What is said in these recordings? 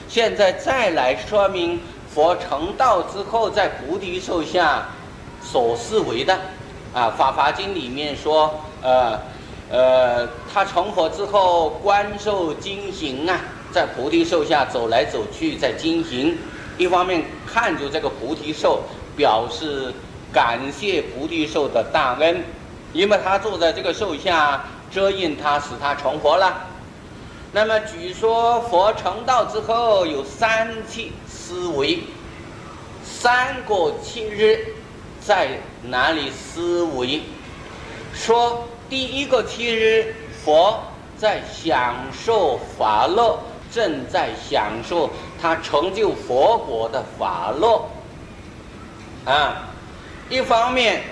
现在再来说明佛成道之后在菩提树下所思维的《法华经》里面说，他成佛之后观受经行啊，在菩提树下走来走去，在经行。一方面看着这个菩提树，表示感谢菩提树的大恩，因为他坐在这个树下遮荫他，使他成佛了。那么据说佛成道之后有3次思维，3个7日在哪里思维？说第一个7日，佛在享受法乐，正在享受他成就佛果的法乐一方面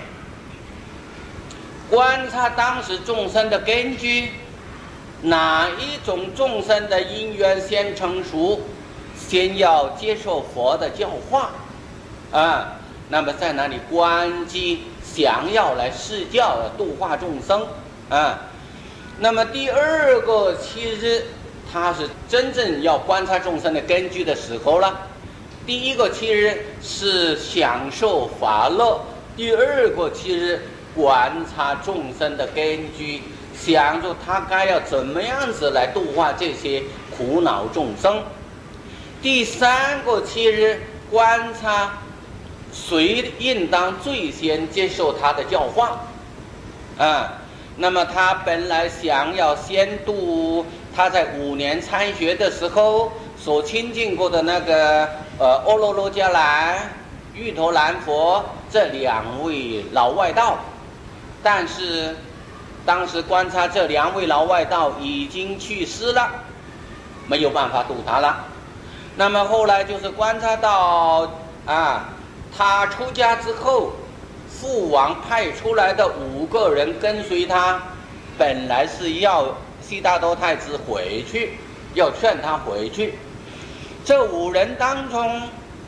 观察当时众生的根基，哪一种众生的因缘先成熟，先要接受佛的教化那么在哪里观机，想要来示教度化众生那么第二个7日，他是真正要观察众生的根基的时候了。第一个7日是享受法乐，第二个7日观察众生的根基，想着他该要怎么样子来度化这些苦恼众生。第3个7日观察谁应当最先接受他的教化那么他本来想要先度他在5年参学的时候所亲近过的那个阿罗罗迦兰、玉头兰佛这2位老外道，但是当时观察这2位老外道已经去世了，没有办法度他了。那么后来就是观察到他出家之后，父王派出来的5个人跟随他，本来是要悉达多太子回去，要劝他回去。这5人当中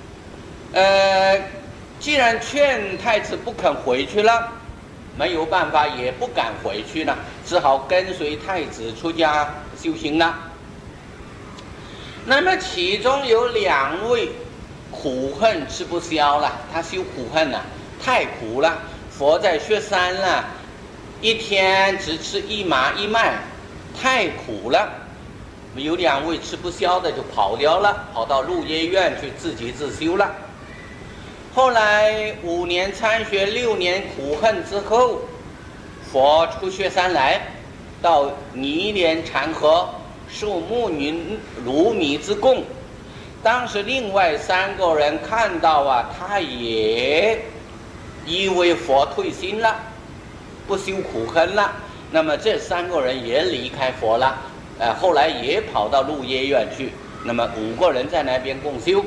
既然劝太子不肯回去了，没有办法，也不敢回去了，只好跟随太子出家修行了。那么其中有2位苦恨吃不消了，他修苦恨太苦了。佛在雪山了，一天只吃1麻1麦，太苦了。有2位吃不消的就跑掉了，跑到鹿野苑去自己自修了。后来5年参学6年苦恨之后，佛出雪山来，到尼连禅河受木女如米之供。当时另外3个人看到他也以为佛退心了，不修苦恨了，那么这3个人也离开佛了后来也跑到鹿野苑去，那么5个人在那边共修。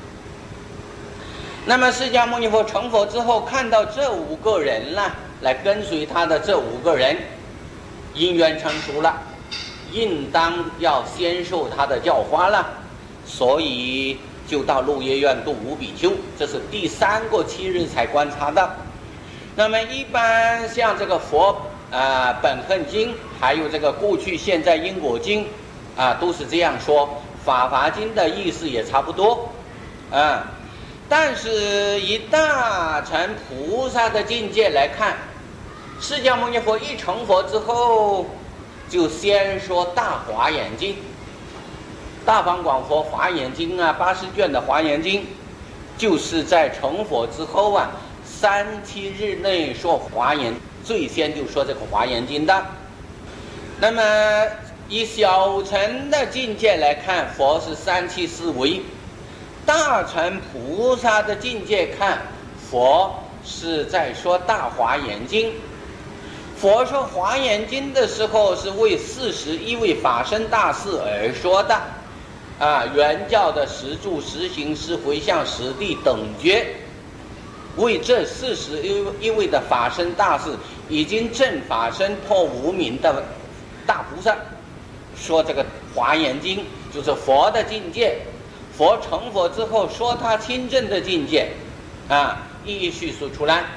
那么释迦牟尼佛成佛之后，看到这5个人来跟随他的这5个人因缘成熟了，应当要先受他的教化了，所以就到鹿野苑度5比丘，这是第3个7日才观察的。那么一般像这个佛本恨经，还有这个过去现在因果经都是这样说。法华经的意思也差不多但是以大乘菩萨的境界来看，释迦牟尼佛一成佛之后，就先说大华严经，大方广佛华严经80卷的华严经，就是在成佛之后3、7日内说华严，最先就说这个华严经的。那么以小乘的境界来看，佛是3、7思维；大乘菩萨的境界看，佛是在说大华严经。佛说华严经的时候，是为41位法身大士而说的原教的十住、十行、十回向、十地等觉，为这41位的法身大士，已经证法身破无明的大菩萨，说这个华严经就是佛的境界。佛成佛之后说他亲证的境界一一叙述出来。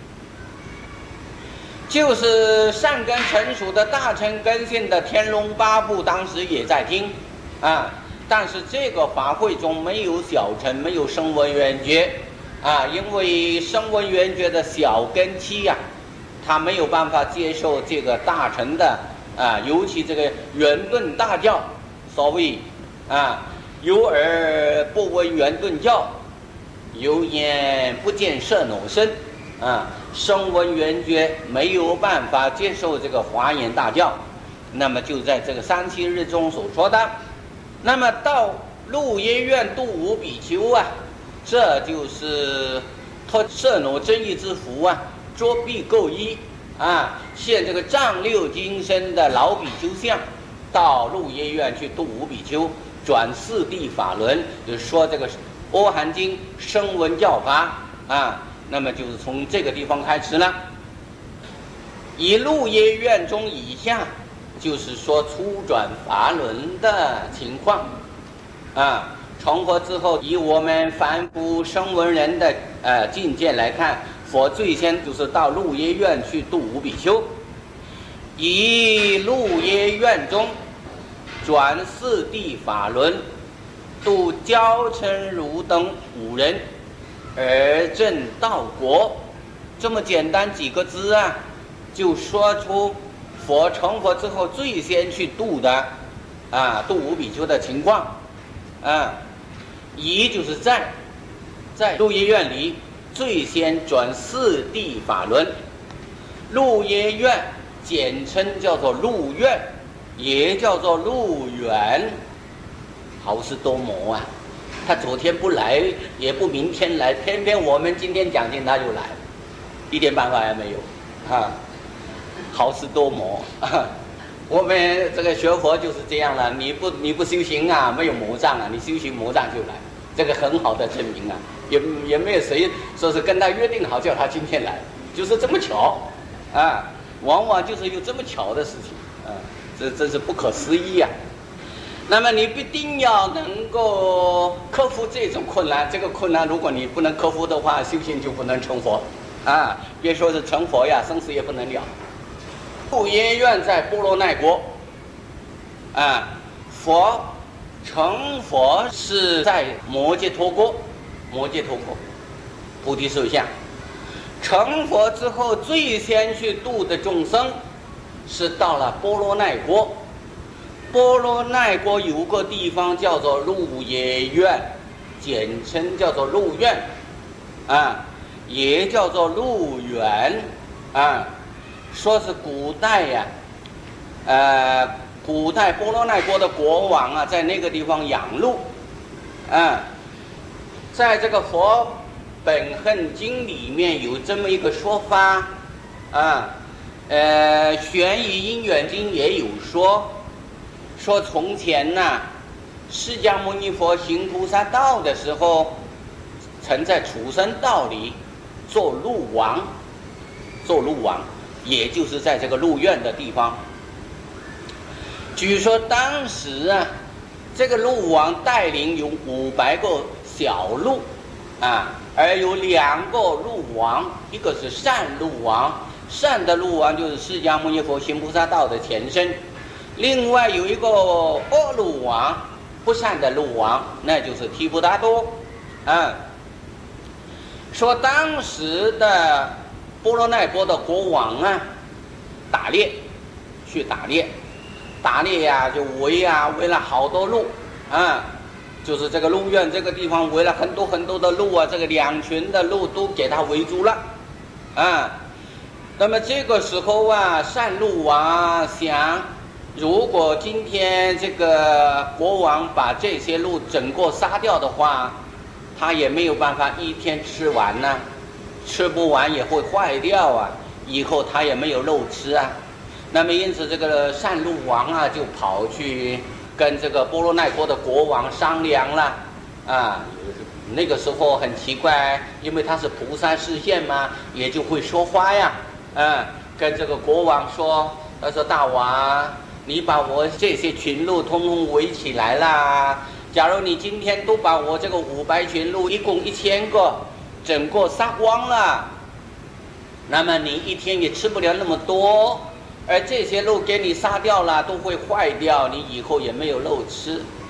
就是善根成熟的大乘根性的天龙八部当时也在听但是这个法会中没有小乘，没有声闻缘觉啊，因为声闻缘觉的小根器呀，他没有办法接受这个大乘的啊，尤其这个圆顿大教，所谓啊，有耳不闻圆顿教，有眼不见色耨身啊，声闻缘觉没有办法接受这个华严大教，那么就在这个37日中所说的，那么到鹿耶院度无比丘啊，这就是托摄耨真义之福啊，捉臂垢衣啊，现这个丈六金身的老比丘像，到鹿耶院去度无比丘，转四谛法轮，就是说这个阿含经声闻教法啊，那么就是从这个地方开始了。以鹿耶院中以下，就是说初转法轮的情况啊。成佛之后，以我们凡夫声闻人的境界来看，佛最先就是到鹿耶院去度无比丘，以鹿耶院中转四谛法轮，度娇嗔如等5人，而证道果。这么简单几个字啊，就说出佛成佛之后最先去度的度无比丘的情况啊。以就是在鹿耶院里最先转四谛法轮，鹿耶院简称叫做鹿院，也叫做鹿园，好事多磨啊！他昨天不来，也不明天来，偏偏我们今天讲经他就来，一点办法也没有啊！好事多磨啊！我们这个学佛就是这样了，你不修行啊，没有魔障啊，你修行魔障就来，这个很好的证明啊，也没有谁说是跟他约定好叫他今天来，就是这么巧啊，往往就是有这么巧的事情啊，这真是不可思议啊。那么你必定要能够克服这种困难，这个困难如果你不能克服的话，修行就不能成佛啊，别说是成佛呀，生死也不能了。鹿耶院在波罗奈国啊，佛成佛是在摩揭陀国，菩提树下。成佛之后最先去度的众生是到了波罗奈国。波罗奈国有个地方叫做鹿耶院，简称叫做鹿院啊，也叫做鹿园啊。说是古代呀，古代波罗奈国的国王啊，在那个地方养鹿，在这个佛本恨经里面有这么一个说法，玄义因缘经也有说从前呐，释迦牟尼佛行菩萨道的时候，曾在畜生道里做鹿王，也就是在这个鹿院的地方。据说当时啊，这个鹿王带领有500个小鹿啊，而有2个鹿王，一个是善鹿王，善的鹿王就是释迦牟尼佛行菩萨道的前身，另外有一个恶鹿王，不善的鹿王，那就是提婆达多说当时的波罗奈国的国王啊，去打猎呀，就围了好多鹿就是这个鹿院这个地方围了很多的鹿啊，这个2群的鹿都给他围住了那么这个时候啊，善鹿王想，如果今天这个国王把这些鹿整个杀掉的话，他也没有办法一天吃完呢，吃不完也会坏掉啊，以后他也没有肉吃啊。那么因此这个善鹿王啊，就跑去跟这个波罗奈国的国王商量了那个时候很奇怪，因为他是菩萨示现嘛，也就会说话呀跟这个国王说，他说大王，你把我这些群鹿通通围起来啦，假如你今天都把我这个500群鹿一共1000个整个杀光了，那么你一天也吃不了那么多，而这些鹿给你杀掉了都会坏掉，你以后也没有肉吃。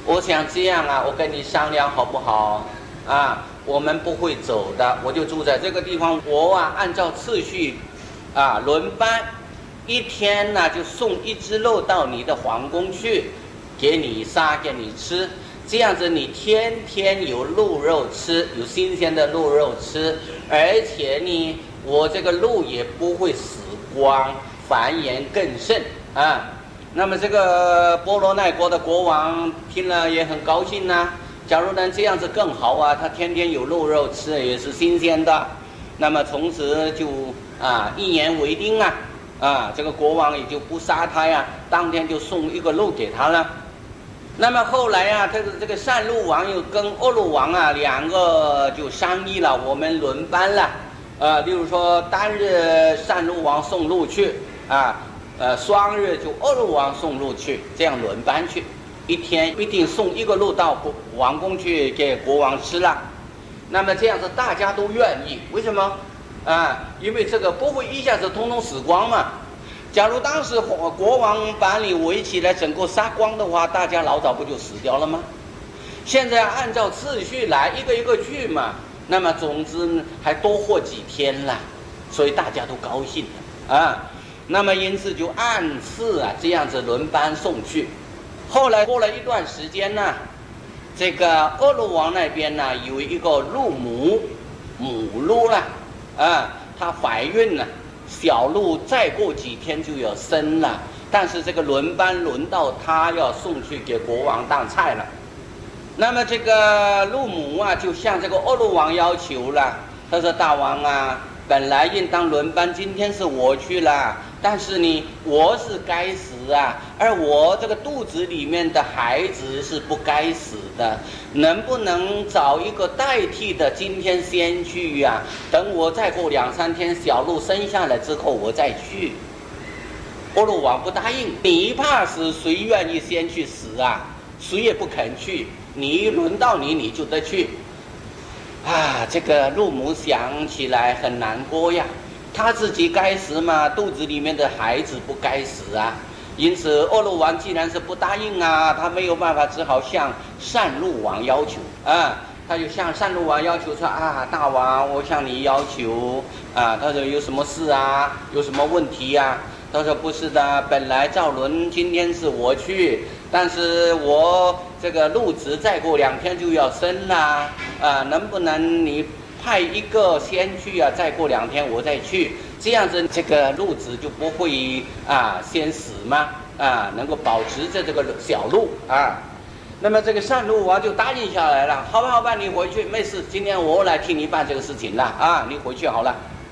我想这样啊，我跟你商量好不好？啊，我们不会走的，我就住在这个地方。我啊，按照次序，啊，轮班，一天呢就送一只肉到你的皇宫去，给你杀，给你吃。这样子你天天有鹿肉吃，有新鲜的鹿肉吃，而且呢，我这个鹿也不会死光，繁衍更盛啊。那么这个波罗奈国的国王听了也很高兴呐、假如能这样子更好啊，他天天有鹿肉吃，也是新鲜的。那么从此就一言为定啊，这个国王也就不杀他呀，当天就送一个鹿给他了。那么后来啊，这个善鹿王又跟恶鹿王啊两个就商议了，我们轮班了。例如说单日善鹿王送鹿去双日就恶鹿王送鹿去，这样轮班去，一天一定送一个鹿到王宫去给国王吃了。那么这样子大家都愿意，为什么？因为这个不会一下子通通死光嘛。假如当时国王把你围起来整个杀光的话，大家老早不就死掉了吗？现在按照次序来，一个一个去嘛，那么总之还多活几天了，所以大家都高兴了那么因此就按次这样子轮班送去。后来过了一段时间呢，这个恶鹿王那边呢有一个鹿母鹿了她怀孕了，小鹿再过几天就要生了，但是这个轮班轮到她要送去给国王当菜了。那么这个鹿母就向这个恶鹿王要求了，他说大王本来应当轮班，今天是我去了，但是呢我是该死而我这个肚子里面的孩子是不该死的，能不能找一个代替的，今天先去等我再过2-3天小鹿生下来之后我再去。恶鹿王不答应，你怕死谁愿意先去死谁也不肯去，你轮到你就得去这个鹿母想起来很难过呀，他自己该死嘛，肚子里面的孩子不该死因此恶鹿王既然是不答应他没有办法，只好向善鹿王要求他就向善鹿王要求说大王，我向你要求他说有什么事有什么问题他说不是的，本来照轮今天是我去，但是我这个鹿子再过2天就要生了能不能你派一个先去再过2天我再去，这样子这个鹿子就不会先死嘛能够保持着这个小鹿那么这个善鹿王就答应下来了，好吧，你回去没事，今天我来替你办这个事情了你回去好了。